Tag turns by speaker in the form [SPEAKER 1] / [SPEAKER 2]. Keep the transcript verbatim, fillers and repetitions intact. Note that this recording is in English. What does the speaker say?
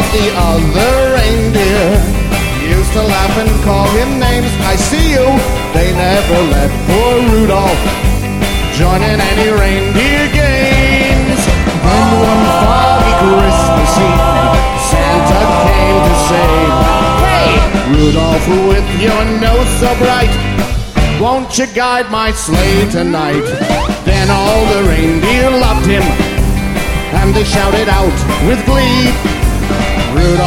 [SPEAKER 1] the other reindeer used to laugh and call him names. I see you. They never let poor Rudolph join in any reindeer games. Then one foggy Christmas Eve, Santa came to say, "Hey, Rudolph, with your nose so bright, won't you guide my sleigh tonight?" Then all the reindeer loved him, and they shouted out with glee, "Rudolph,